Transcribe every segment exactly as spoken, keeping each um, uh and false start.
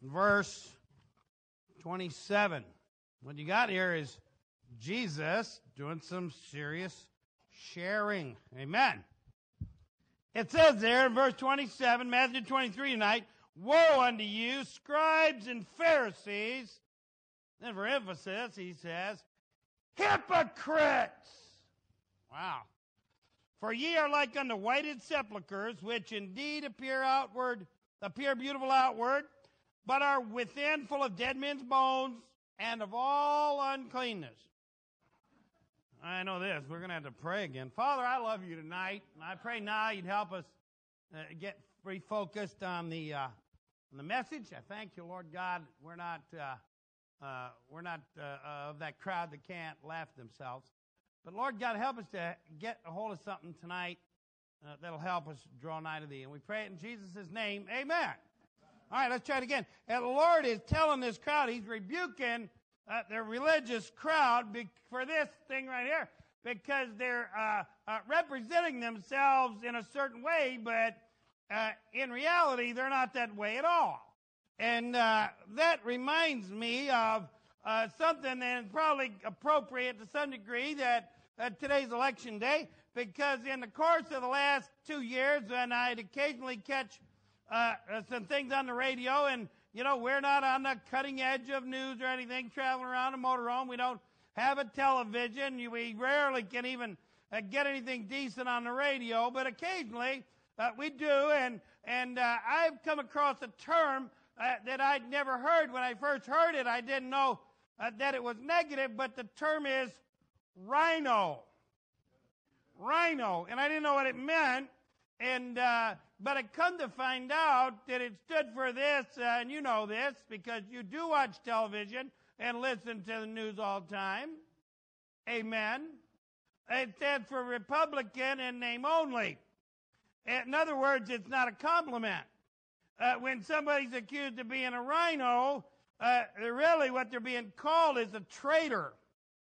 verse twenty-seven. What you got here is Jesus doing some serious sharing. Amen. It says there in verse twenty-seven, Matthew twenty-three tonight, woe unto you, scribes and Pharisees. Then for emphasis, he says, hypocrites! Wow. For ye are like unto whited sepulchres, which indeed appear outward, appear beautiful outward, but are within full of dead men's bones and of all uncleanness. I know this. We're going to have to pray again. Father, I love you tonight. And I pray now you'd help us uh, get refocused on the uh, on the message. I thank you, Lord God. We're not uh, uh, we're not uh, of that crowd that can't laugh themselves. But Lord God, help us to get a hold of something tonight uh, that'll help us draw nigh to Thee. And we pray it in Jesus' name. Amen. All right, let's try it again. And the Lord is telling this crowd, He's rebuking uh, the religious crowd be- for this thing right here, because they're uh, uh, representing themselves in a certain way, but uh, in reality, they're not that way at all. And uh, that reminds me of uh, something that is probably appropriate to some degree that uh, today's election day, because in the course of the last two years, when I'd occasionally catch Uh, uh, some things on the radio, and, you know, we're not on the cutting edge of news or anything, traveling around a motorhome. We don't have a television. We rarely can even uh, get anything decent on the radio, but occasionally uh, we do, and, and uh, I've come across a term uh, that I'd never heard. When I first heard it, I didn't know uh, that it was negative, but the term is rhino. Rhino, and I didn't know what it meant. And uh, but I come to find out that it stood for this, uh, and you know this because you do watch television and listen to the news all the time. Amen. It stands for Republican in name only. In other words, it's not a compliment. Uh, when somebody's accused of being a rhino, uh, really what they're being called is a traitor.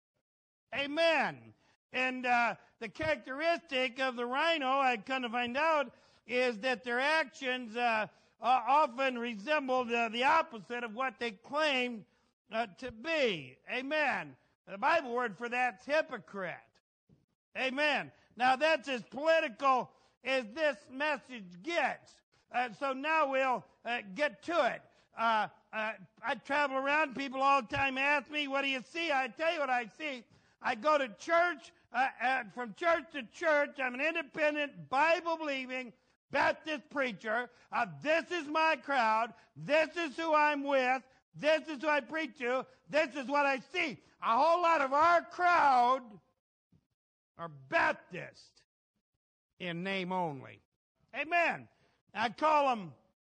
Amen. And uh, the characteristic of the rhino, I come to find out, is that their actions uh, uh, often resemble the, the opposite of what they claim uh, to be. Amen. The Bible word for that's hypocrite. Amen. Now that's as political as this message gets. Uh, so now we'll uh, get to it. Uh, uh, I travel around. People all the time ask me, what do you see? I tell you what I see. I go to church. Uh, uh, from church to church, I'm an independent, Bible-believing Baptist preacher. Uh, this is my crowd. This is who I'm with. This is who I preach to. This is what I see. A whole lot of our crowd are Baptist in name only. Amen. I call them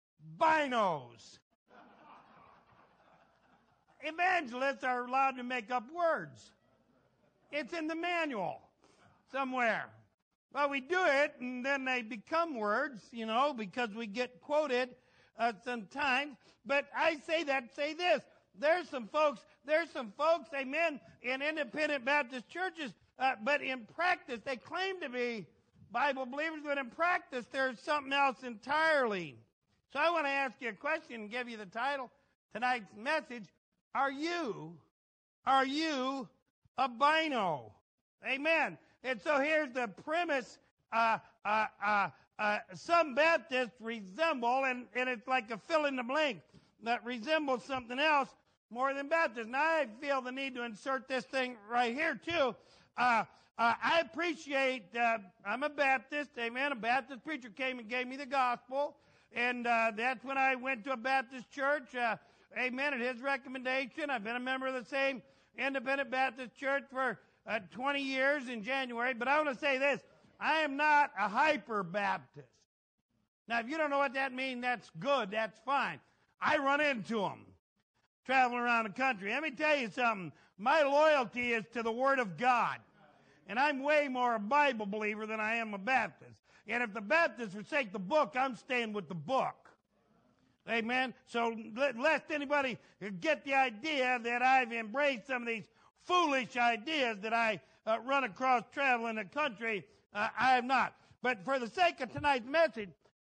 binos. Evangelists are allowed to make up words. It's in the manual somewhere. Well, we do it, and then they become words, you know, because we get quoted uh, sometimes. But I say that, say this. There's some folks, there's some folks, amen, in independent Baptist churches, uh, but in practice, they claim to be Bible believers, but in practice, there's something else entirely. So I want to ask you a question and give you the title, tonight's message. Are you, are you a bino? Amen. And so here's the premise. Uh, uh, uh, uh, some Baptists resemble, and, and it's like a fill in the blank, that resembles something else more than Baptists. Now I feel the need to insert this thing right here too. Uh, uh, I appreciate, uh, I'm a Baptist, amen. A Baptist preacher came and gave me the gospel, and uh, that's when I went to a Baptist church, uh, amen, at his recommendation. I've been a member of the same independent Baptist church for uh, twenty years in January, but I want to say this. I am not a hyper Baptist. Now, if you don't know what that means, that's good. That's fine. I run into them traveling around the country. Let me tell you something. My loyalty is to the Word of God. And I'm way more a Bible believer than I am a Baptist. And if the Baptists forsake the book, I'm staying with the book. Amen. So lest anybody get the idea that I've embraced some of these foolish ideas that I uh, run across traveling the country, uh, I have not. But for the sake of tonight's message,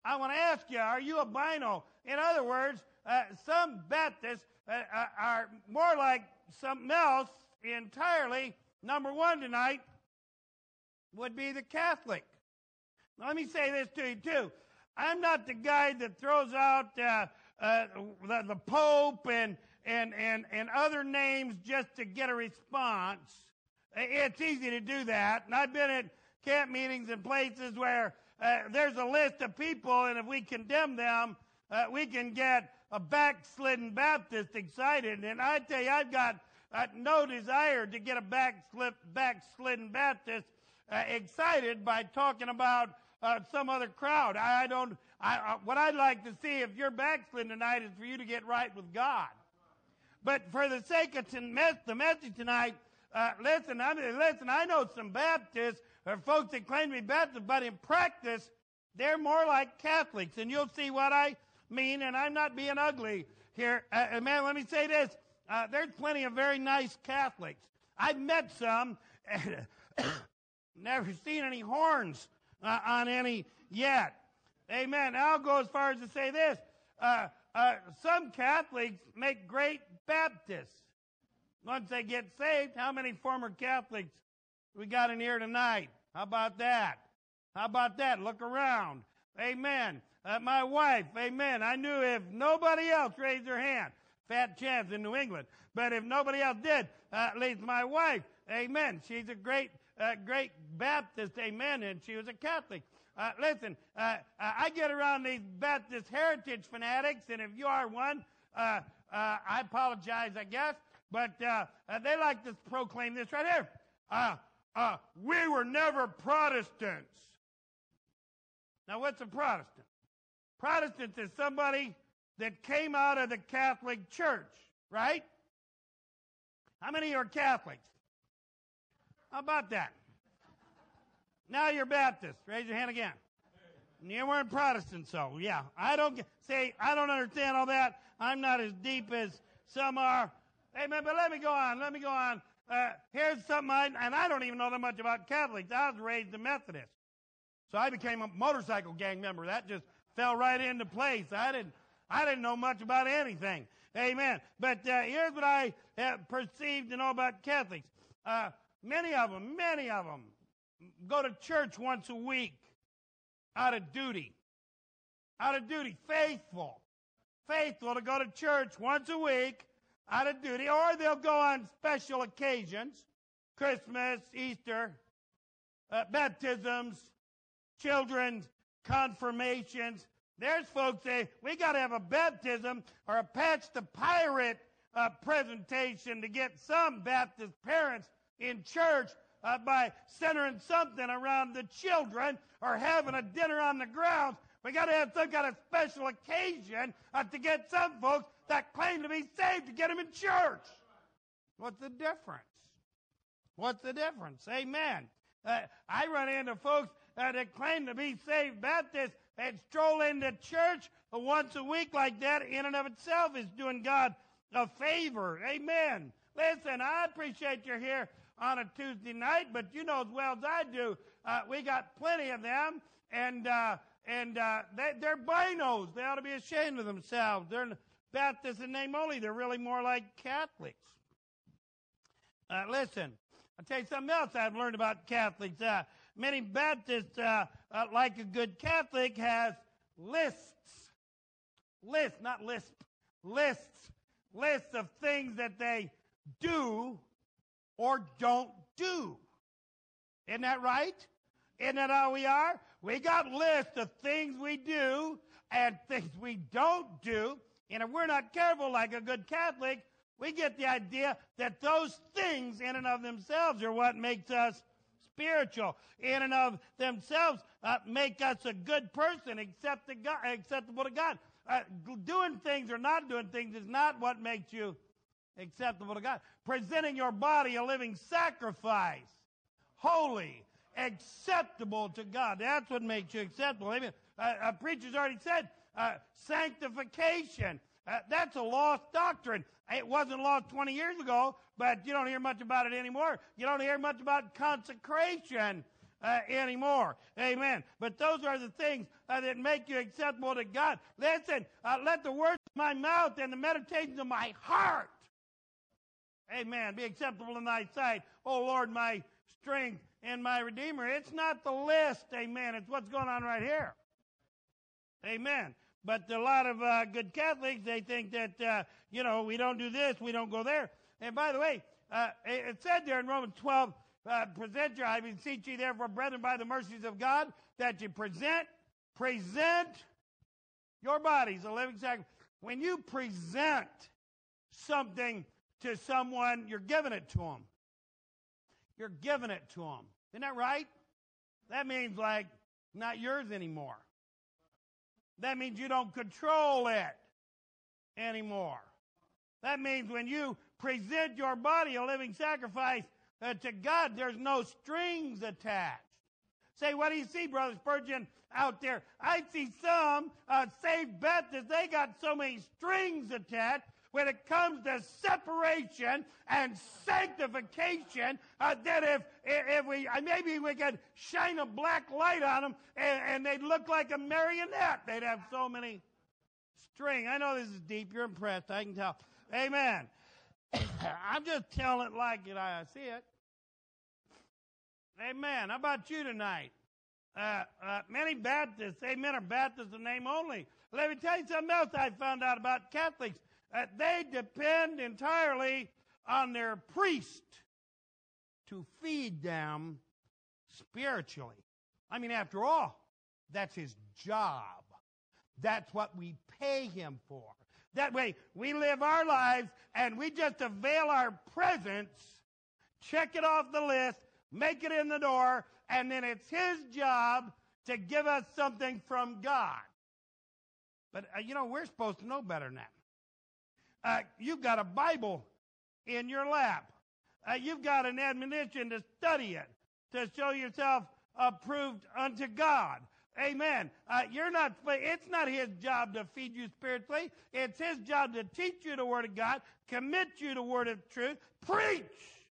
I want to ask you, are you albino? In other words, uh, some Baptists uh, uh, are more like something else entirely. Number one tonight would be the Catholic. Now, let me say this to you, too. I'm not the guy that throws out uh, uh, the, the Pope and, and, and, and other names just to get a response. It's easy to do that. And I've been at camp meetings and places where uh, there's a list of people, and if we condemn them, uh, we can get a backslidden Baptist excited. And I tell you, I've got uh, no desire to get a backslid, backslidden Baptist uh, excited by talking about uh, some other crowd. I, I don't. I, uh, what I'd like to see, if you're backslidden tonight, is for you to get right with God. But for the sake of the message tonight, uh, listen. I mean, listen. I know some Baptists or folks that claim to be Baptists, but in practice, they're more like Catholics, and you'll see what I mean. And I'm not being ugly here, uh, man. Let me say this: uh, there's plenty of very nice Catholics. I've met some. Never seen any horns uh, on any yet. Amen. I'll go as far as to say this. Uh, uh, some Catholics make great Baptists. Once they get saved, how many former Catholics we got in here tonight? How about that? How about that? Look around. Amen. Uh, my wife, amen. I knew if nobody else raised their hand, fat chance in New England, but if nobody else did, uh, at least my wife, amen. She's a great Uh, great Baptist, amen, and she was a Catholic. Uh, listen, uh, I get around these Baptist heritage fanatics, and if you are one, uh, uh, I apologize, I guess, but uh, uh, they like to proclaim this right here. Uh, uh, we were never Protestants. Now, what's a Protestant? Protestant is somebody that came out of the Catholic Church, right? How many are Catholics? How about that? Now you're Baptist. Raise your hand again. You weren't Protestant, so yeah. I don't get, say, I don't understand all that. I'm not as deep as some are. Amen, but let me go on. Let me go on. Uh, here's something, I, and I don't even know that much about Catholics. I was raised a Methodist. So I became a motorcycle gang member. That just fell right into place. I didn't, I didn't know much about anything. Amen. But uh, here's what I have perceived to know about Catholics. Uh, Many of them, many of them go to church once a week out of duty. Out of duty. Faithful. Faithful to go to church once a week out of duty. Or they'll go on special occasions. Christmas, Easter, uh, baptisms, children's confirmations. There's folks say, we got to have a baptism or a Patch the Pirate uh, presentation to get some Baptist parents in church uh, by centering something around the children or having a dinner on the grounds. We got to have some kind of special occasion uh, to get some folks that claim to be saved to get them in church. What's the difference? What's the difference? Amen. Uh, I run into folks uh, that claim to be saved Baptists and stroll into church uh, once a week like that in and of itself is doing God a favor. Amen. Listen, I appreciate you're here on a Tuesday night, but you know as well as I do, uh, we got plenty of them, and uh, and uh, they, they're binos. They ought to be ashamed of themselves. They're Baptists in name only. They're really more like Catholics. Uh, listen, I'll tell you something else I've learned about Catholics. Uh, many Baptists, uh, uh, like a good Catholic, has lists. Lists, not lisp. Lists. Lists of things that they do or don't do. Isn't that right? Isn't that how we are? We got lists of things we do and things we don't do. And if we're not careful like a good Catholic, we get the idea that those things in and of themselves are what makes us spiritual. In and of themselves uh, make us a good person, accept to God, acceptable to God. Uh, doing things or not doing things is not what makes you acceptable to God. Presenting your body a living sacrifice, holy, acceptable to God. That's what makes you acceptable. Amen. Uh, a preacher's already said uh, sanctification. Uh, that's a lost doctrine. It wasn't lost twenty years ago, but you don't hear much about it anymore. You don't hear much about consecration uh, anymore. Amen. But those are the things uh, that make you acceptable to God. Listen, uh, let the words of my mouth and the meditations of my heart, amen, be acceptable in thy sight. Oh, Lord, my strength and my Redeemer. It's not the list, amen. It's what's going on right here. Amen. But a lot of uh, good Catholics, they think that, uh, you know, we don't do this, we don't go there. And by the way, uh, it said there in Romans twelve, uh, present your, I beseech you therefore, brethren, by the mercies of God, that you present, present your bodies a living sacrifice. When you present something to someone, you're giving it to them. You're giving it to them. Isn't that right? That means, like, not yours anymore. That means you don't control it anymore. That means when you present your body a living sacrifice uh, to God, there's no strings attached. Say, what do you see, Brother Spurgeon, out there? I see some uh, saved Baptists, they got so many strings attached when it comes to separation and sanctification, uh, that if if we uh, maybe we could shine a black light on them and, and they'd look like a marionette. They'd have so many strings. I know this is deep. You're impressed. I can tell. Amen. I'm just telling it like it, I see it. Amen. How about you tonight? Uh, uh, many Baptists, amen, are Baptists in name only. Let me tell you something else I found out about Catholics. Uh, they depend entirely on their priest to feed them spiritually. I mean, after all, that's his job. That's what we pay him for. That way, we live our lives and we just avail our presence, check it off the list, make it in the door, and then it's his job to give us something from God. But, uh, you know, we're supposed to know better than that. Uh, you've got a Bible in your lap. Uh, you've got an admonition to study it, to show yourself approved unto God. Amen. Uh, you're not. It's not his job to feed you spiritually. It's his job to teach you the Word of God, commit you to the Word of truth, preach.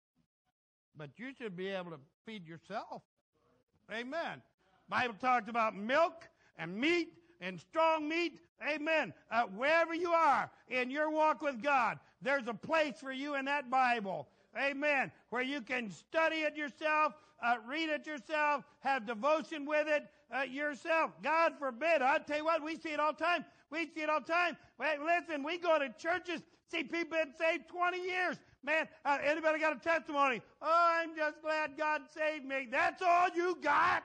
But you should be able to feed yourself. Amen. Bible talks about milk and meat and strong meat. Amen. Uh, wherever you are in your walk with God, there's a place for you in that Bible. Amen. Where you can study it yourself, uh, read it yourself, have devotion with it uh, yourself. God forbid. I tell you what, we see it all the time. We see it all the time. Wait, listen, we go to churches, see people been saved twenty years. Man, uh, anybody got a testimony? Oh, I'm just glad God saved me. That's all you got?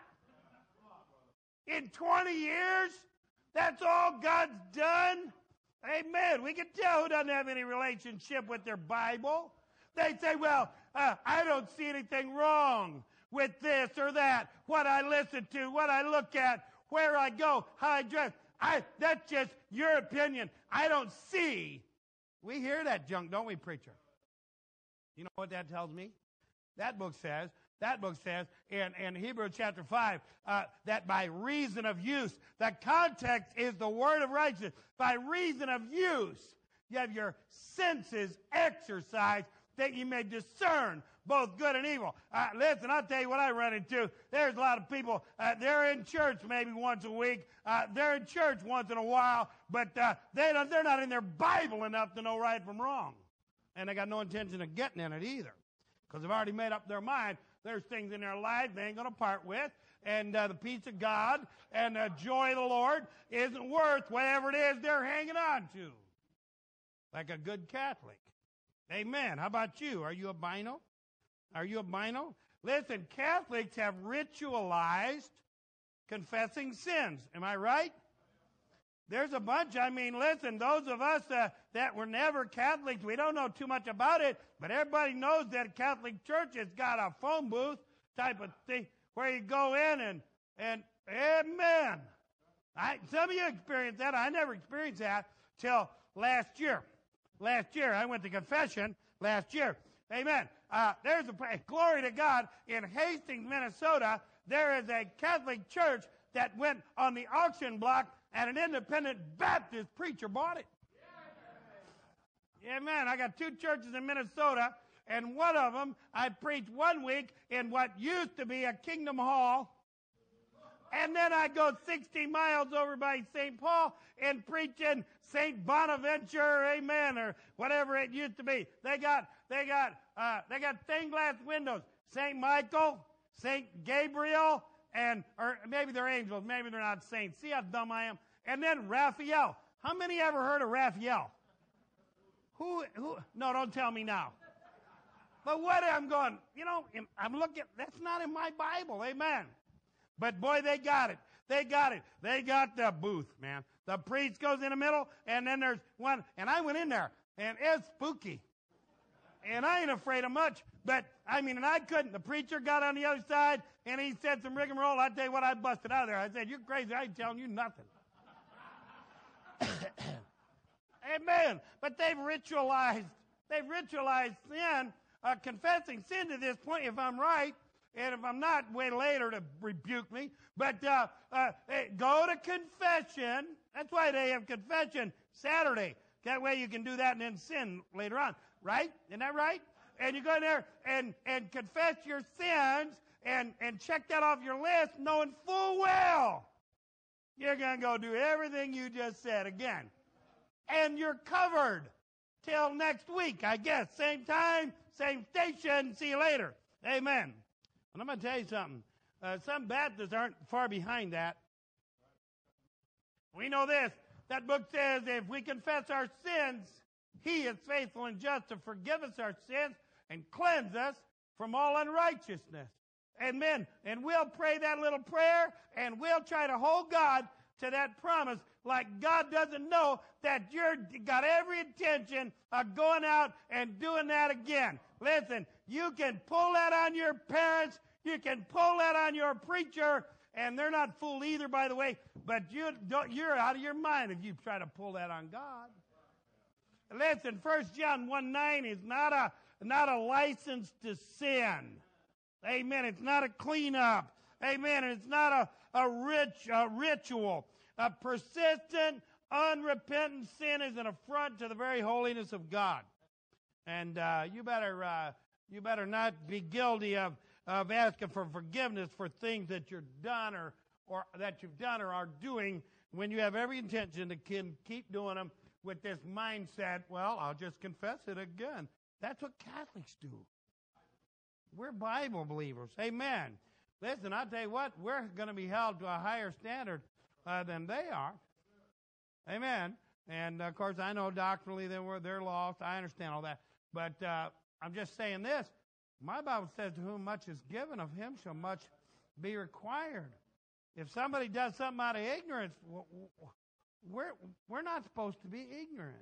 In twenty years? That's all God's done? Amen. We can tell who doesn't have any relationship with their Bible. They say, well, uh, I don't see anything wrong with this or that, what I listen to, what I look at, where I go, how I dress. I, that's just your opinion. I don't see. We hear that junk, don't we, preacher? You know what that tells me? That book says, that book says in, in Hebrews chapter five, uh, that by reason of use, the context is the word of righteousness. By reason of use, you have your senses exercised that you may discern both good and evil. Uh, listen, I'll tell you what I run into. There's a lot of people, uh, they're in church maybe once a week. Uh, they're in church once in a while, but uh, they don't, they're not in their Bible enough to know right from wrong. And they got no intention of getting in it either, because they've already made up their mind. There's things in their life they ain't going to part with, and uh, the peace of God and the joy of the Lord isn't worth whatever it is they're hanging on to, like a good Catholic. Amen. How about you? Are you a bino? Are you a bino? Listen, Catholics have ritualized confessing sins. Am I right? There's a bunch. I mean, listen, those of us uh, that were never Catholics, we don't know too much about it, but everybody knows that a Catholic church has got a phone booth type of thing where you go in and, and amen. I, some of you experienced that. I never experienced that till last year. Last year, I went to confession last year. Amen. Uh, there's a glory to God in Hastings, Minnesota. There is a Catholic church that went on the auction block, and an independent Baptist preacher bought it. Yeah, man. I got two churches in Minnesota And one of them, I preached one week in what used to be a Kingdom Hall. And then I go sixty miles over by Saint Paul and preach in Saint Bonaventure, amen, or whatever it used to be. They got, they got, uh, they got stained glass windows. Saint Michael, Saint Gabriel, and, or maybe they're angels, maybe they're not saints. See how dumb I am? And then Raphael. How many ever heard of Raphael? Who, who, no, don't tell me now. But what I'm going, you know, I'm looking, that's not in my Bible, amen. But boy, they got it. They got it. They got the booth, man. The priest goes in the middle, and then there's one, and I went in there, and it's spooky. And I ain't afraid of much, but, I mean, and I couldn't. The preacher got on the other side, and he said some rigmarole. I tell you what, I busted out of there. I said, you're crazy. I ain't telling you nothing. Amen. But they've ritualized, they've ritualized sin, uh, confessing sin to this point, if I'm right. And if I'm not, wait later to rebuke me. But uh, uh, hey, go to confession. That's why they have confession Saturday. That way you can do that and then sin later on. Right? Isn't that right? And you go in there and, and confess your sins and, and check that off your list knowing full well you're going to go do everything you just said again. And you're covered till next week, I guess. Same time, same station. See you later. Amen. And I'm going to tell you something. Uh, some Baptists aren't far behind that. We know this. That book says if we confess our sins, he is faithful and just to forgive us our sins and cleanse us from all unrighteousness. Amen. And we'll pray that little prayer, and we'll try to hold God to that promise like God doesn't know that you've got every intention of going out and doing that again. Listen, you can pull that on your parents. You can pull that on your preacher, and they're not fooled either, by the way, but you don't, you're out of your mind if you try to pull that on God. Listen, First John one nine is not a, not a license to sin. Amen. It's not a cleanup. Amen. It's not a, a, rich, a ritual. A persistent, unrepentant sin is an affront to the very holiness of God. And uh, you better uh, you better not be guilty of, of asking for forgiveness for things that you're done or, or that you've done or are doing when you have every intention to keep doing them with this mindset, well, I'll just confess it again. That's what Catholics do. We're Bible believers. Amen. Listen, I'll tell you what, we're going to be held to a higher standard uh, than they are. Amen. And, of course, I know doctrinally they were, they're lost. I understand all that. But uh, I'm just saying this. My Bible says, to whom much is given, of him shall much be required. If somebody does something out of ignorance, we're, we're not supposed to be ignorant.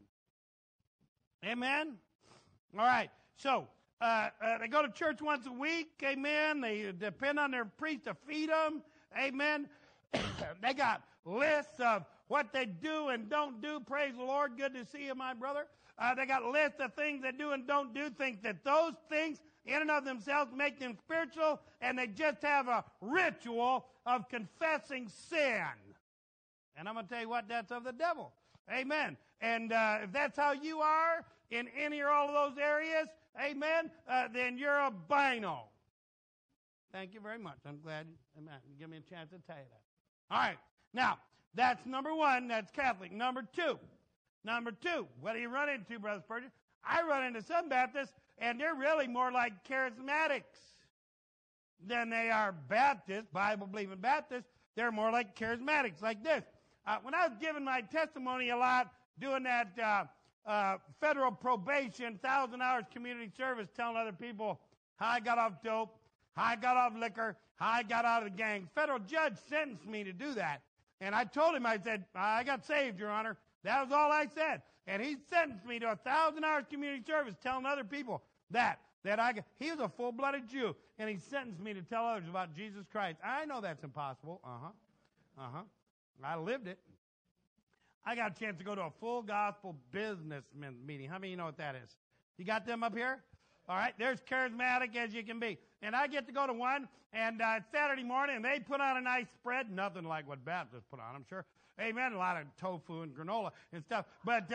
Amen? All right. So, uh, uh, they go to church once a week. Amen. They depend on their priest to feed them. Amen. They got lists of what they do and don't do. Praise the Lord. Good to see you, my brother. Uh, they got lists of things they do and don't do. Think that those things in and of themselves make them spiritual, and they just have a ritual of confessing sin. And I'm going to tell you what, that's of the devil. Amen. And uh, if that's how you are in any or all of those areas, amen, uh, then you're a bino. Thank you very much. I'm glad, amen, you give me a chance to tell you that. All right. Now, that's number one. That's Catholic. Number two. Number two. What do you run into, Brother Spurgeon? I run into some Baptists, and they're really more like charismatics than they are Baptists, Bible-believing Baptists. They're more like charismatics, like this. Uh, when I was giving my testimony a lot, doing that uh, uh, federal probation, thousand hours community service, telling other people how I got off dope, how I got off liquor, how I got out of the gang. Federal judge sentenced me to do that. And I told him, I said, I got saved, Your Honor. That was all I said. And he sentenced me to a thousand hours community service telling other people that. That I got. He was a full-blooded Jew, and he sentenced me to tell others about Jesus Christ. I know that's impossible. Uh-huh. Uh-huh. I lived it. I got a chance to go to a full gospel businessman meeting. How many of you know what that is? You got them up here? All right, there's charismatic as you can be. And I get to go to one, and uh, it's Saturday morning, and they put on a nice spread. Nothing like what Baptists put on, I'm sure. Amen. A lot of tofu and granola and stuff. But uh,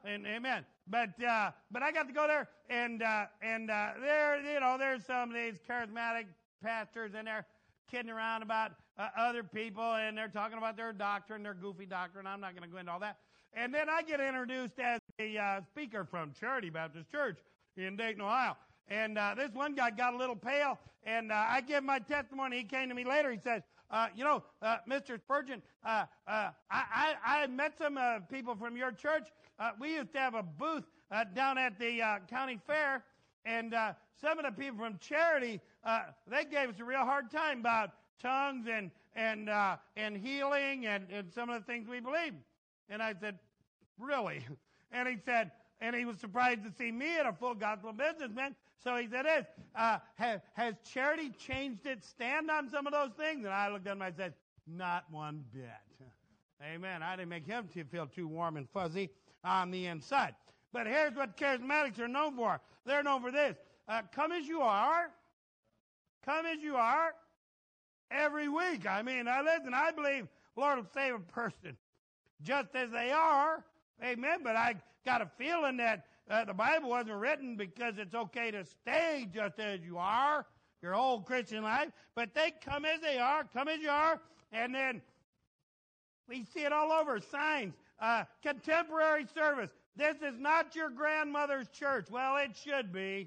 And amen. But uh, but I got to go there, and uh, and uh, there, you know, there's some of these charismatic pastors, and they're kidding around about uh, other people, and they're talking about their doctrine, their goofy doctrine. I'm not going to go into all that. And then I get introduced as a uh, speaker from Charity Baptist Church in Dayton, Ohio. And uh, this one guy got a little pale, and uh, I give my testimony. He came to me later. He says, uh, you know, uh, Mister Spurgeon, uh, uh, I, I, I met some uh, people from your church. Uh, we used to have a booth uh, down at the uh, county fair, and uh, some of the people from Charity, uh, they gave us a real hard time about tongues and and uh, and healing and, and some of the things we believe. And I said, really? And he said, and he was surprised to see me at a full gospel businessman. So he said this, uh, has, has Charity changed its stand on some of those things? And I looked at him and I said, not one bit. Amen. I didn't make him feel too warm and fuzzy on the inside. But here's what charismatics are known for. They're known for this. Uh, come as you are. Come as you are. Every week. I mean, I listen, I believe the Lord will save a person just as they are. Amen. But I got a feeling that uh, the Bible wasn't written because it's okay to stay just as you are, your whole Christian life. But they come as they are, come as you are, and then we see it all over. Signs, uh, contemporary service. This is not your grandmother's church. Well, it should be.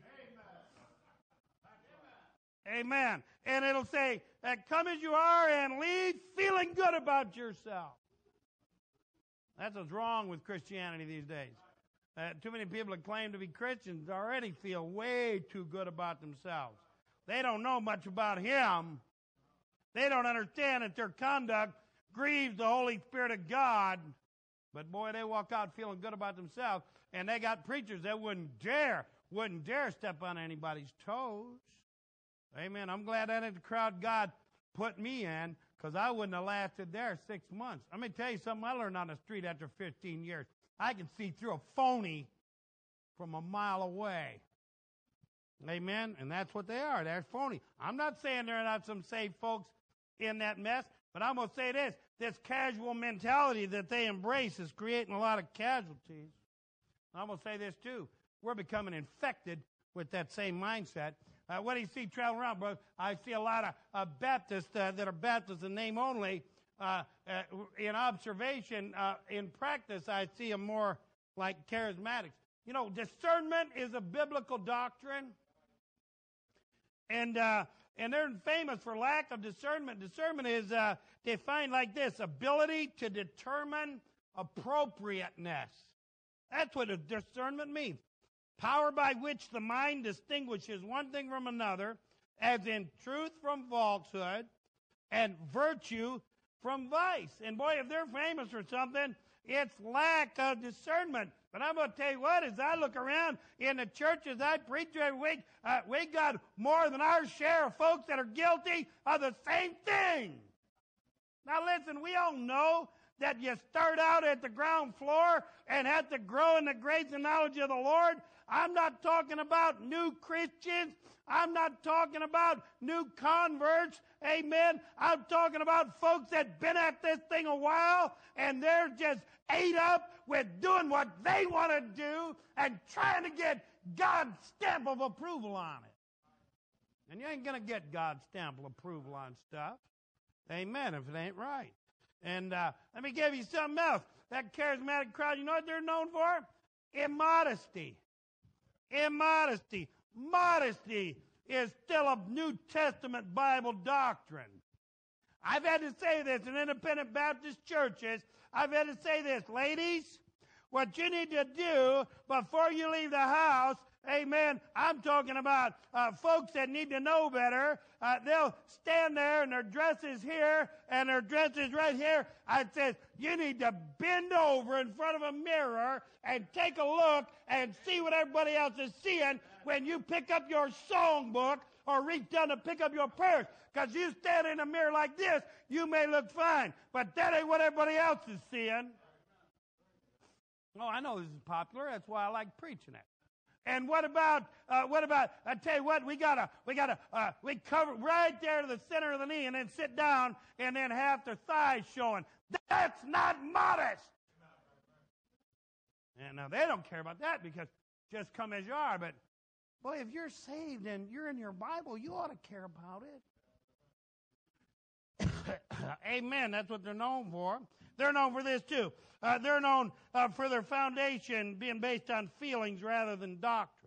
Amen. Amen. And it'll say, uh, come as you are and leave feeling good about yourself. That's what's wrong with Christianity these days. Uh, too many people that claim to be Christians already feel way too good about themselves. They don't know much about Him. They don't understand that their conduct grieves the Holy Spirit of God. But boy, they walk out feeling good about themselves, and they got preachers that wouldn't dare, wouldn't dare step on anybody's toes. Amen. I'm glad that ain't the crowd God put me in, because I wouldn't have lasted there six months. Let me tell you something I learned on the street after fifteen years. I can see through a phony from a mile away. Amen? And that's what they are. They're phony. I'm not saying there are not some saved folks in that mess, but I'm going to say this. This casual mentality that they embrace is creating a lot of casualties. I'm going to say this too. We're becoming infected with that same mindset. Uh, what do you see traveling around, brother? I see a lot of uh, Baptists uh, that are Baptists in name only. Uh, uh, in observation, uh, in practice, I see them more like charismatics. You know, discernment is a biblical doctrine. And uh, and they're famous for lack of discernment. Discernment is uh, defined like this: ability to determine appropriateness. That's what a discernment means. Power by which the mind distinguishes one thing from another, as in truth from falsehood, and virtue from vice. And boy, if they're famous for something, it's lack of discernment. But I'm going to tell you what, as I look around in the churches I preach every week, uh, we got more than our share of folks that are guilty of the same thing. Now listen, we all know that you start out at the ground floor and have to grow in the grace and knowledge of the Lord. I'm not talking about new Christians. I'm not talking about new converts. Amen. I'm talking about folks that been at this thing a while and they're just ate up with doing what they want to do and trying to get God's stamp of approval on it. And you ain't going to get God's stamp of approval on stuff. Amen, if it ain't right. And uh, let me give you something else. That charismatic crowd, you know what they're known for? Immodesty. Immodesty. Modesty is still a New Testament Bible doctrine. I've had to say this in independent Baptist churches. I've had to say this. Ladies, what you need to do before you leave the house, amen, I'm talking about uh, folks that need to know better. Uh, they'll stand there and their dress is here and their dress is right here. I said, you need to bend over in front of a mirror and take a look and see what everybody else is seeing when you pick up your songbook or reach down to pick up your purse. Because you stand in a mirror like this, you may look fine, but that ain't what everybody else is seeing. Oh, I know this is popular. That's why I like preaching it. And what about, uh, what about, I tell you what, we gotta, we gotta, uh, we cover right there to the center of the knee and then sit down and then have their thighs showing. That's not modest. And now they don't care about that because just come as you are. But, boy, if you're saved and you're in your Bible, you ought to care about it. Amen. That's what they're known for. They're known for this, too. Uh, they're known uh, for their foundation being based on feelings rather than doctrine.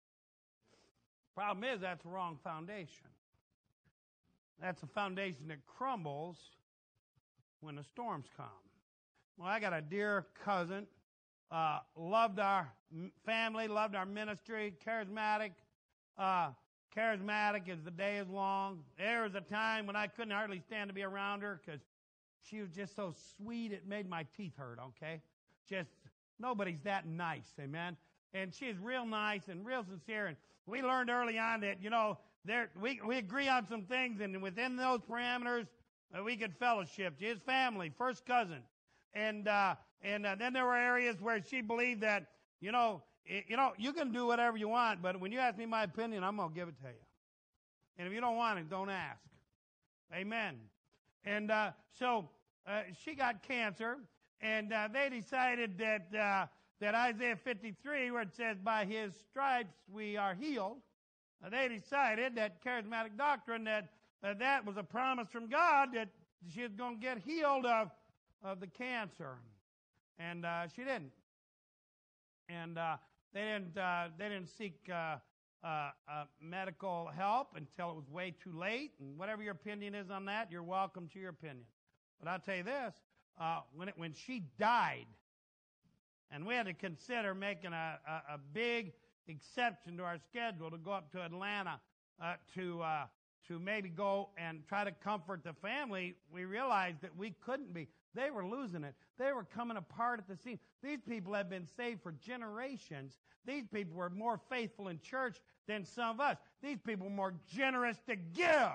Problem is, that's the wrong foundation. That's a foundation that crumbles when the storms come. Well, I got a dear cousin, uh, loved our family, loved our ministry, charismatic. Uh, charismatic as the day is long. There was a time when I couldn't hardly stand to be around her because she was just so sweet it made my teeth hurt, okay? Just, nobody's that nice, amen? And she's real nice and real sincere. And we learned early on that, you know, there we, we agree on some things, and within those parameters, uh, we could fellowship. His family, first cousin. And uh, and uh, then there were areas where she believed that, you know, it, you know, you can do whatever you want, but when you ask me my opinion, I'm going to give it to you. And if you don't want it, don't ask. Amen. And uh, so uh, she got cancer, and uh, they decided that uh, that Isaiah fifty-three, where it says, by his stripes we are healed, uh, they decided that charismatic doctrine, that uh, that was a promise from God that she was going to get healed of, of the cancer. And uh, she didn't. And uh, they didn't uh, they didn't seek uh, uh, uh, medical help until it was way too late. And whatever your opinion is on that, you're welcome to your opinion. But I'll tell you this, uh, when it, when she died, and we had to consider making a, a, a big exception to our schedule to go up to Atlanta uh, to uh, to maybe go and try to comfort the family, we realized that we couldn't be. They were losing it. They were coming apart at the seams. These people have been saved for generations. These people were more faithful in church than some of us. These people were more generous to give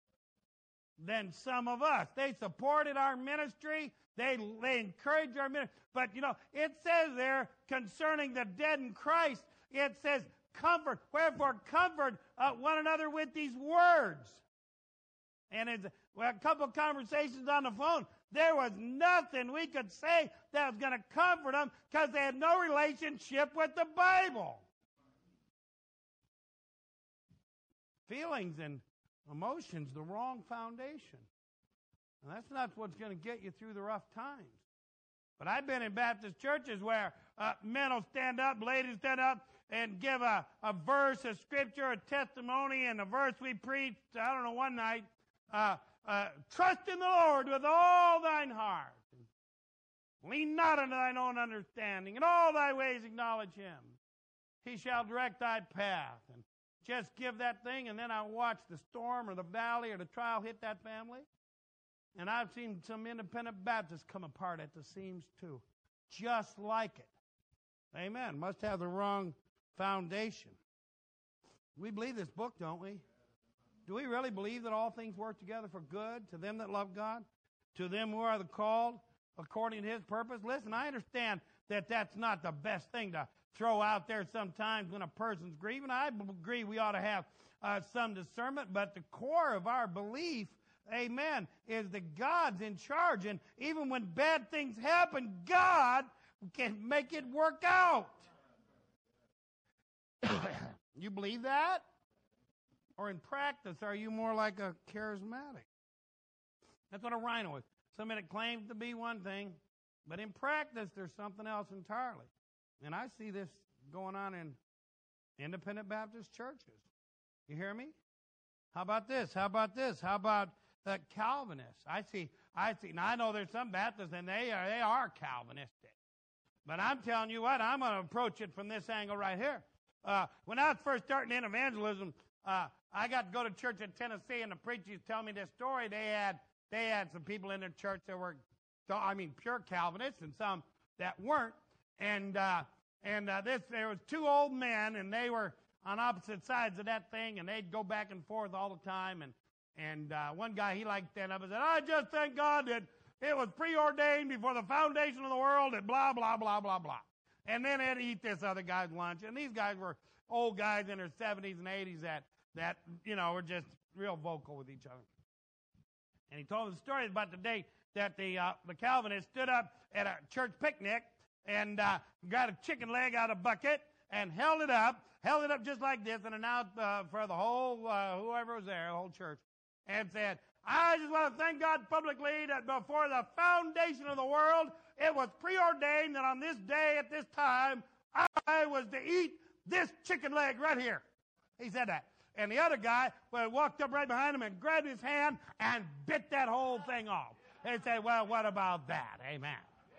than some of us. They supported our ministry. They, they encouraged our ministry. But, you know, it says there concerning the dead in Christ, it says, comfort. Wherefore, comfort uh, one another with these words. And it's well, a couple of conversations on the phone. There was nothing we could say that was going to comfort them because they had no relationship with the Bible. Feelings and emotions, the wrong foundation. And that's not what's going to get you through the rough times. But I've been in Baptist churches where uh, men will stand up, ladies stand up, and give a, a verse, a scripture, a testimony, and a verse we preached, I don't know, one night, uh, uh, trust in the Lord with all thine heart. Lean not unto thine own understanding. In all thy ways acknowledge him. He shall direct thy path. And just give that thing, and then I watch the storm or the valley or the trial hit that family. And I've seen some independent Baptists come apart at the seams too. Just like it. Amen. Must have the wrong foundation. We believe this book, don't we? Do we really believe that all things work together for good to them that love God, to them who are the called according to his purpose? Listen, I understand that that's not the best thing to throw out there sometimes when a person's grieving. I agree we ought to have uh, some discernment, but the core of our belief, amen, is that God's in charge. And even when bad things happen, God can make it work out. You believe that? Or in practice, are you more like a charismatic? That's what a rhino is. Somebody that claims to be one thing, but in practice, there's something else entirely. And I see this going on in independent Baptist churches. You hear me? How about this? How about this? How about the Calvinists? I see, I see. Now, I know there's some Baptists, and they are, they are Calvinistic. But I'm telling you what, I'm going to approach it from this angle right here. Uh, when I was first starting in evangelism, uh, I got to go to church in Tennessee, and the preachers tell me this story. They had they had some people in their church that were, I mean, pure Calvinists, and some that weren't. And uh, and uh, this there was two old men, and they were on opposite sides of that thing, and they'd go back and forth all the time. And and uh, one guy, he like stand up and said, "I just thank God that it was preordained before the foundation of the world," and blah blah blah blah blah. And then they'd eat this other guy's lunch, and these guys were old guys in their seventies and eighties that that you know were just real vocal with each other. And he told the story about the day that the uh, the Calvinists stood up at a church picnic and uh, got a chicken leg out of a bucket and held it up, held it up just like this, and announced uh, for the whole, uh, whoever was there, the whole church, and said, I just want to thank God publicly that before the foundation of the world, it was preordained that on this day at this time, I was to eat this chicken leg right here. He said that. And the other guy well, walked up right behind him and grabbed his hand and bit that whole thing off. They said, well, what about that? Amen.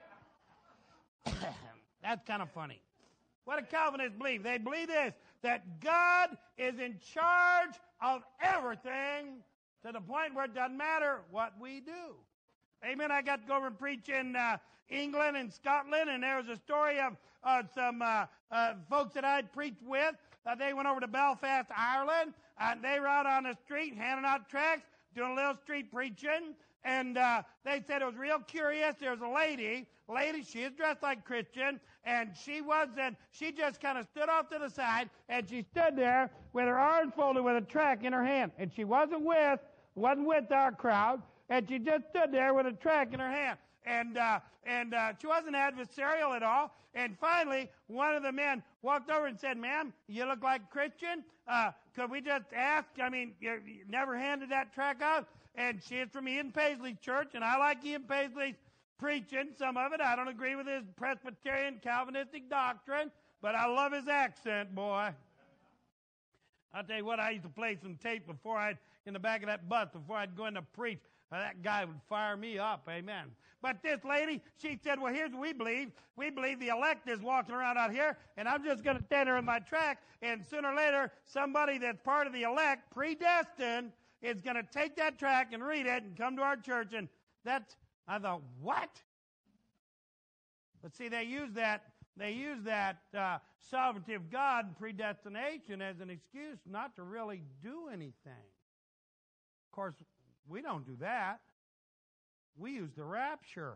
That's kind of funny. What do Calvinists believe? They believe this, that God is in charge of everything to the point where it doesn't matter what we do. Amen. I got to go over and preach in uh, England and Scotland, and there was a story of uh, some uh, uh, folks that I'd preached with. Uh, they went over to Belfast, Ireland, and they were out on the street handing out tracts, doing a little street preaching, and uh, they said it was real curious. There was a lady, lady, she is dressed like Christian, and she wasn't, she just kind of stood off to the side, and she stood there with her arms folded with a tract in her hand, and she wasn't with, wasn't with our crowd, and she just stood there with a tract in her hand. And uh, and uh, she wasn't adversarial at all. And finally, one of the men walked over and said, ma'am, you look like a Christian. Uh, could we just ask? I mean, you, you never handed that tract out. And she is from Ian Paisley's church, and I like Ian Paisley's preaching, some of it. I don't agree with his Presbyterian Calvinistic doctrine, but I love his accent, boy. I'll tell you what, I used to play some tape before I'd, in the back of that bus, before I'd go in to preach. Uh, that guy would fire me up, amen. But this lady, she said, well, here's what we believe. We believe the elect is walking around out here, and I'm just going to stand there in my tract, and sooner or later, somebody that's part of the elect, predestined, is going to take that tract and read it and come to our church, and that's, I thought, what? But see, they use that, they use that uh, sovereignty of God and predestination as an excuse not to really do anything. Of course, we don't do that. We use the rapture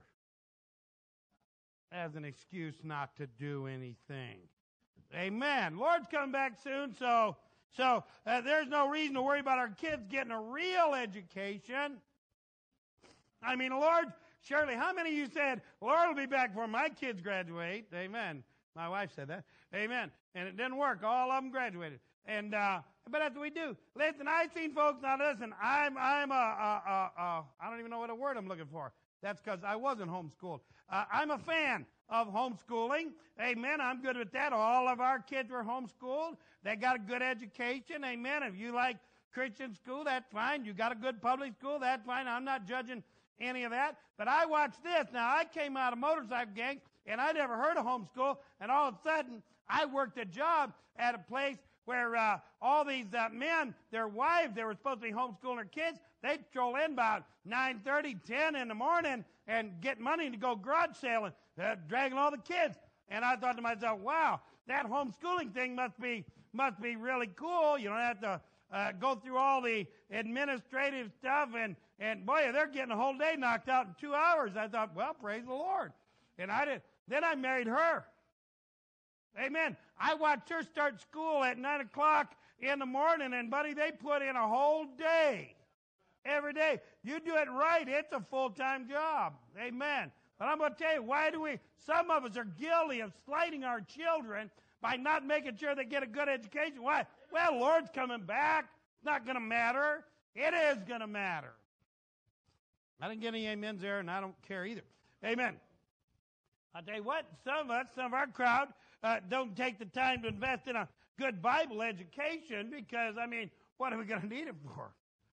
as an excuse not to do anything. Amen. Lord's coming back soon, so so uh, there's no reason to worry about our kids getting a real education. I mean, Lord, surely, how many of you said, Lord will be back before my kids graduate? Amen. My wife said that. Amen. And it didn't work. All of them graduated. And uh, but that's what we do. Listen, I've seen folks. Now listen, I'm I'm a, a, a, a I don't even know what a word I'm looking for. That's because I wasn't homeschooled. Uh, I'm a fan of homeschooling. Amen. I'm good with that. All of our kids were homeschooled. They got a good education. Amen. If you like Christian school, that's fine. You got a good public school, that's fine. I'm not judging any of that. But I watched this. Now I came out of motorcycle gangs, and I never heard of homeschool. And all of a sudden, I worked a job at a place where uh, all these uh, men, their wives, they were supposed to be homeschooling their kids. They'd stroll in about nine thirty, ten in the morning and get money to go garage sailing, uh, dragging all the kids. And I thought to myself, wow, that homeschooling thing must be must be really cool. You don't have to uh, go through all the administrative stuff. And, and boy, they're getting a whole day knocked out in two hours. I thought, well, praise the Lord. And I did. Then I married her. Amen. I watched her start school at nine o'clock in the morning, and buddy, they put in a whole day. Every day. You do it right, it's a full-time job. Amen. But I'm going to tell you, why do we, some of us are guilty of slighting our children by not making sure they get a good education. Why? Well, Lord's coming back. It's not going to matter. It is going to matter. I didn't get any amens there, and I don't care either. Amen. I'll tell you what, some of us, some of our crowd, uh, don't take the time to invest in a good Bible education because, I mean, what are we going to need it for?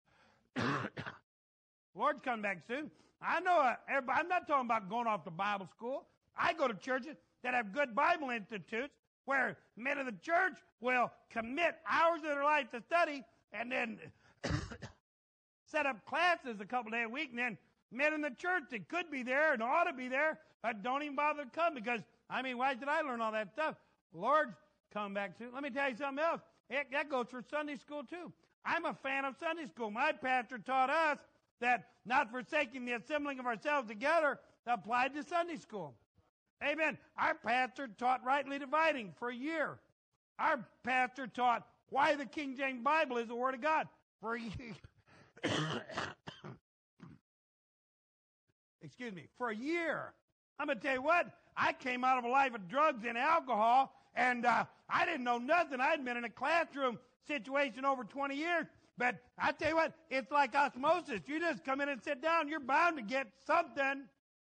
Lord's coming back soon. I know, uh, everybody, I'm not talking about going off to Bible school. I go to churches that have good Bible institutes where men of the church will commit hours of their life to study and then set up classes a couple days a week, and then men in the church that could be there and ought to be there but don't even bother to come because, I mean, why did I learn all that stuff? Lord's coming back soon. Let me tell you something else. It, that goes for Sunday school, too. I'm a fan of Sunday school. My pastor taught us that not forsaking the assembling of ourselves together applied to Sunday school. Amen. Our pastor taught rightly dividing for a year. Our pastor taught why the King James Bible is the Word of God for a year. Excuse me, for a year. I'm going to tell you what, I came out of a life of drugs and alcohol, and uh, I didn't know nothing. I'd been in a classroom situation over twenty years. But I tell you what, it's like osmosis. You just come in and sit down, you're bound to get something.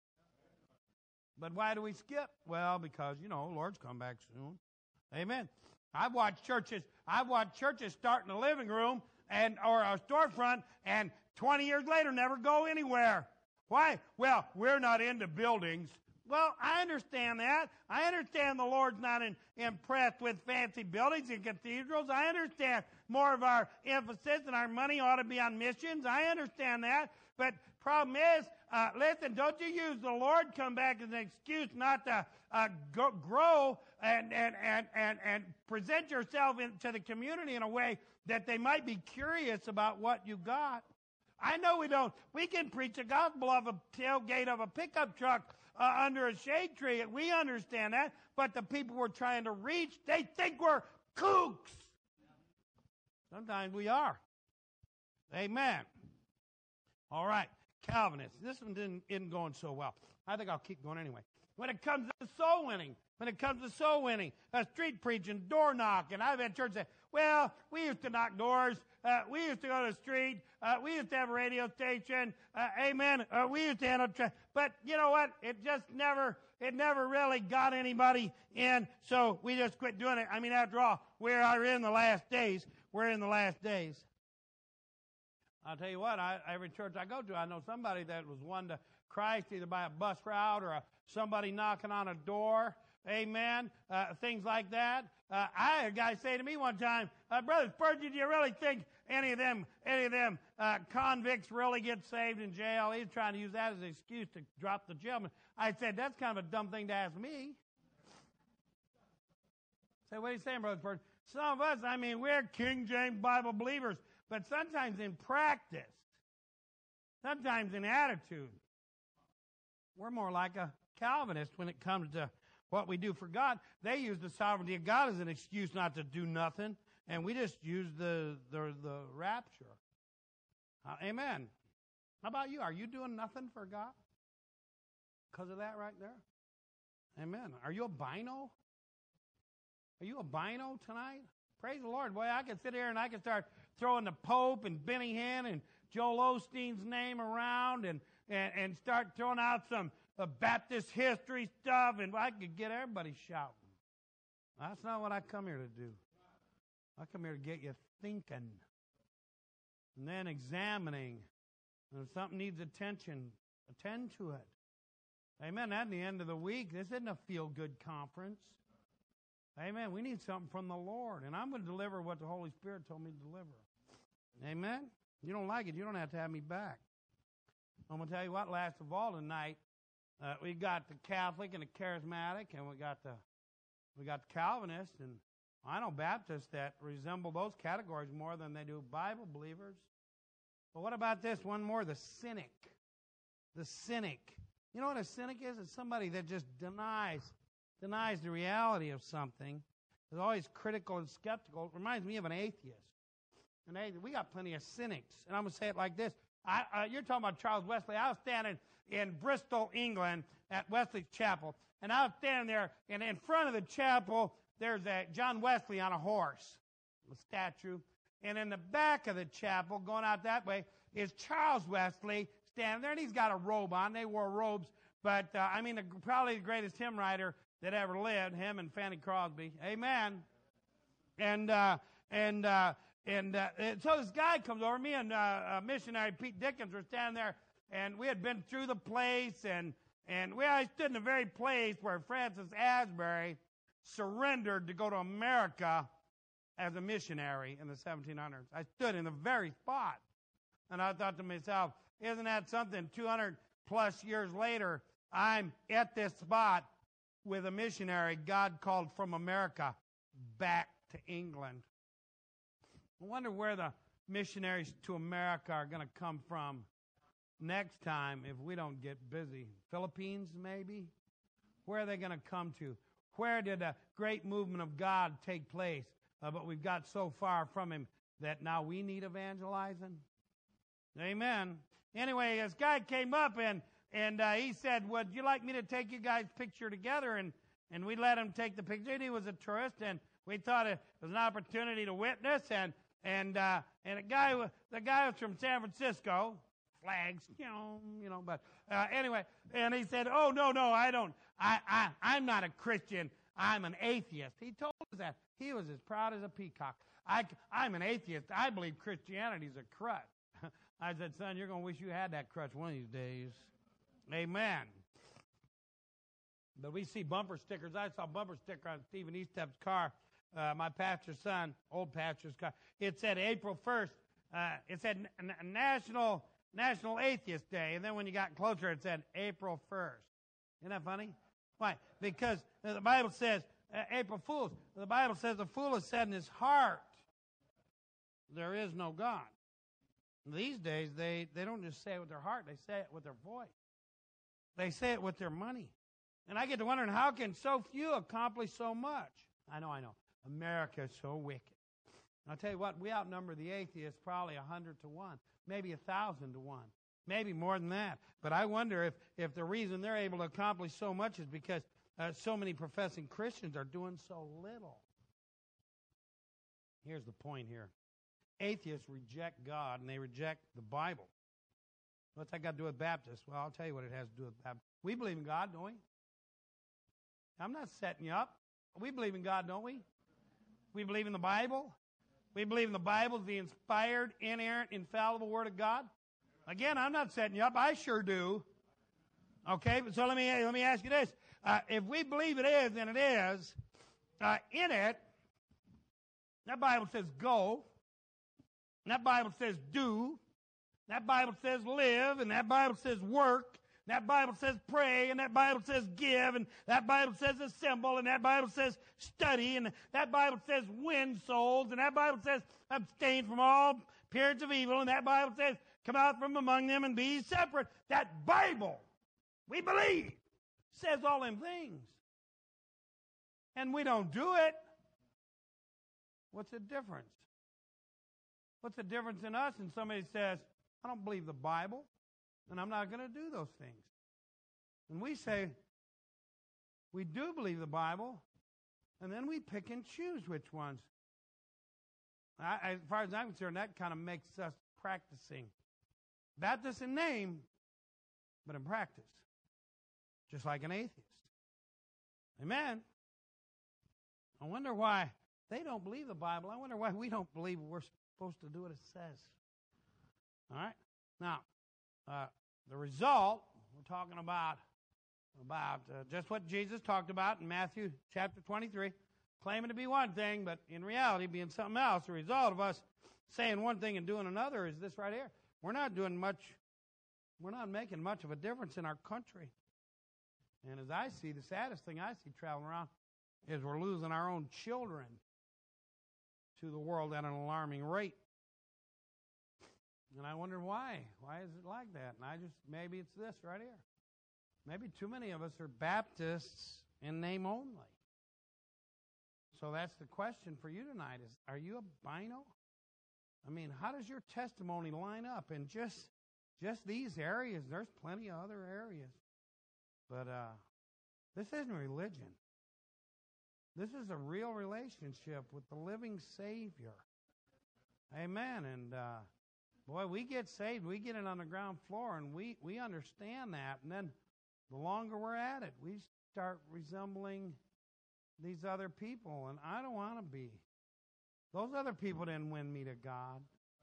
But why do we skip? Well, because, you know, Lord's come back soon. Amen. I've watched churches, I've watched churches start in a living room and or a storefront and twenty years later never go anywhere. Why? Well, we're not into buildings. Well, I understand that. I understand the Lord's not in, impressed with fancy buildings and cathedrals. I understand more of our emphasis and our money ought to be on missions. I understand that. But problem is, uh, listen, don't you use the Lord come back as an excuse not to uh, go, grow and, and, and, and, and present yourself in, to the community in a way that they might be curious about what you got. I know we don't. We can preach the gospel of a tailgate of a pickup truck uh, under a shade tree. We understand that. But the people we're trying to reach, they think we're kooks. Sometimes we are. Amen. All right. Calvinists. This one didn't, isn't going so well. I think I'll keep going anyway. When it comes to soul winning, when it comes to soul winning, uh, street preaching, door knocking, I've had churches say, well, we used to knock doors. Uh, we used to go to the street. Uh, we used to have a radio station. Uh, amen. Uh, we used to handle tra- But you know what? It just never, it never really got anybody in. So we just quit doing it. I mean, after all, we are in the last days. We're in the last days. I'll tell you what, I, every church I go to, I know somebody that was won to Christ either by a bus route or a, somebody knocking on a door. Amen. Uh, things like that. Uh, I had a guy say to me one time, uh, Brother Spurgeon, do you really think any of them, any of them uh, convicts really get saved in jail? He was trying to use that as an excuse to drop the gentleman. I said, that's kind of a dumb thing to ask me. I said, what are you saying, Brother Spurgeon? Some of us, I mean, we're King James Bible believers, but sometimes in practice, sometimes in attitude, we're more like a Calvinist when it comes to what we do for God. They use the sovereignty of God as an excuse not to do nothing, and we just use the the, the rapture. Uh, amen. How about you? Are you doing nothing for God because of that right there? Amen. Are you a bino? Are you a bino tonight? Praise the Lord. Boy, I can sit here and I can start throwing the Pope and Benny Hinn and Joel Osteen's name around and, and, and start throwing out some uh, Baptist history stuff, and I could get everybody shouting. That's not what I come here to do. I come here to get you thinking and then examining. And if something needs attention, attend to it. Amen. At the end of the week, this isn't a feel-good conference. Amen. We need something from the Lord. And I'm going to deliver what the Holy Spirit told me to deliver. Amen. You don't like it, you don't have to have me back. I'm going to tell you what, last of all tonight, uh, we got the Catholic and the Charismatic, and we got the we got the Calvinist, and I know Baptists that resemble those categories more than they do Bible believers. But what about this one more, the cynic? The cynic. You know what a cynic is? It's somebody that just denies denies the reality of something, is always critical and skeptical. It reminds me of an atheist. An atheist. We got plenty of cynics. And I'm going to say it like this. I, uh, you're talking about Charles Wesley. I was standing in Bristol, England, at Wesley Chapel. And I was standing there, and in front of the chapel, there's a John Wesley on a horse, a statue. And in the back of the chapel, going out that way, is Charles Wesley standing there. And he's got a robe on. They wore robes. But, uh, I mean, the, probably the greatest hymn writer that ever lived, him and Fanny Crosby. Amen. And uh, and uh, and, uh, and so this guy comes over. Me and uh, uh, missionary Pete Dickens were standing there, and we had been through the place, and and we I stood in the very place where Francis Asbury surrendered to go to America as a missionary in the seventeen hundreds. I stood in the very spot, and I thought to myself, isn't that something? two hundred plus years later, I'm at this spot with a missionary God called from America back to England. I wonder where the missionaries to America are going to come from next time if we don't get busy. Philippines, maybe? Where are they going to come to? Where did a great movement of God take place? Uh, but we've got so far from him that now we need evangelizing. Amen. Anyway, this guy came up, and and uh, he said, would you like me to take you guys' picture together? And, and we let him take the picture. And he was a tourist, and we thought it was an opportunity to witness. And and uh, and a guy, wa- the guy was from San Francisco, flags, you know, you know. But uh, anyway, and he said, oh, no, no, I don't. I, I, I'm not a Christian. I'm an atheist. He told us that. He was as proud as a peacock. I, I'm an atheist. I believe Christianity's a crutch. I said, son, you're going to wish you had that crutch one of these days. Amen. But we see bumper stickers. I saw a bumper sticker on Stephen Eastep's car, uh, my pastor's son, old pastor's car. It said April first. Uh, it said N- N- National National Atheist Day. And then when you got closer, it said April first. Isn't that funny? Why? Because the Bible says, uh, April Fools, the Bible says the fool has said in his heart, there is no God. These days, they, they don't just say it with their heart, they say it with their voice. They say it with their money. And I get to wondering, how can so few accomplish so much? I know, I know. America is so wicked. I'll tell you what, we outnumber the atheists probably a hundred to one, maybe a thousand to one, maybe more than that. But I wonder if, if the reason they're able to accomplish so much is because uh, so many professing Christians are doing so little. Here's the point here. Atheists reject God, and they reject the Bible. What's that got to do with Baptists? Well, I'll tell you what it has to do with Baptists. We believe in God, don't we? I'm not setting you up. We believe in God, don't we? We believe in the Bible. We believe in the Bible is the inspired, inerrant, infallible Word of God. Again, I'm not setting you up. I sure do. Okay, so let me let me ask you this: uh, if we believe it is, and it is, uh, in it, that Bible says go. And that Bible says do. That Bible says live. And that Bible says work. And that Bible says pray. And that Bible says give. And that Bible says assemble. And that Bible says study. And that Bible says win souls. And that Bible says abstain from all appearance of evil. And that Bible says come out from among them and be separate. That Bible, we believe, says all them things. And we don't do it. What's the difference? What's the difference in us and somebody says, I don't believe the Bible, and I'm not going to do those things. And we say, we do believe the Bible, and then we pick and choose which ones. I, as far as I'm concerned, that kind of makes us practicing. Baptist in name, but in practice. Just like an atheist. Amen. I wonder why they don't believe the Bible. I wonder why we don't believe we're supposed to do what it says. All right? Now, uh, the result, we're talking about, about uh, just what Jesus talked about in Matthew chapter twenty-three, claiming to be one thing, but in reality being something else. The result of us saying one thing and doing another is this right here. We're not doing much, we're not making much of a difference in our country. And as I see, the saddest thing I see traveling around is we're losing our own children to the world at an alarming rate. And I wonder why. Why is it like that? And I just, maybe it's this right here. Maybe too many of us are Baptists in name only. So that's the question for you tonight is, are you a bino? I mean, how does your testimony line up in just, just these areas? There's plenty of other areas. But uh, this isn't religion. This is a real relationship with the living Savior. Amen. And uh, boy, we get saved, we get it on the ground floor, and we, we understand that. And then the longer we're at it, we start resembling these other people. And I don't want to be. Those other people didn't win me to God.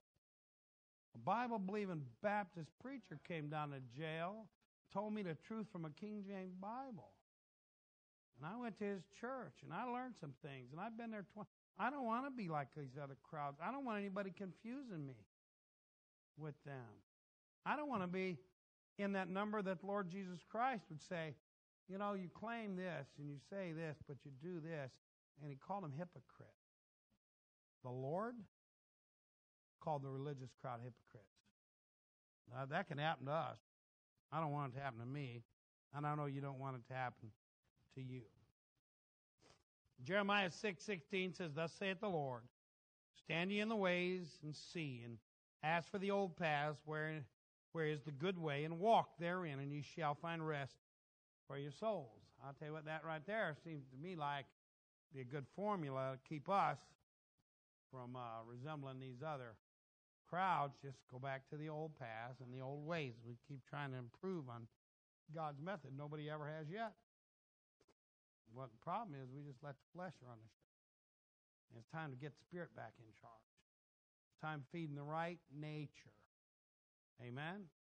A Bible-believing Baptist preacher came down to jail, told me the truth from a King James Bible. And I went to his church, and I learned some things. And I've been there twenty. I don't want to be like these other crowds. I don't want anybody confusing me with them. I don't want to be in that number that Lord Jesus Christ would say, you know, you claim this, and you say this, but you do this. And he called them hypocrites. The Lord called the religious crowd hypocrites. Now, that can happen to us. I don't want it to happen to me. And I know you don't want it to happen to you. Jeremiah six sixteen says, thus saith the Lord, stand ye in the ways and see, and ask for the old paths where, where is the good way, and walk therein, and you shall find rest for your souls. I'll tell you what, that right there seems to me like be a good formula to keep us from uh, resembling these other crowds. Just go back to the old paths and the old ways. We keep trying to improve on God's method. Nobody ever has yet. What the problem is, we just let the flesh run the show. And it's time to get the Spirit back in charge. It's time feeding the right nature. Amen?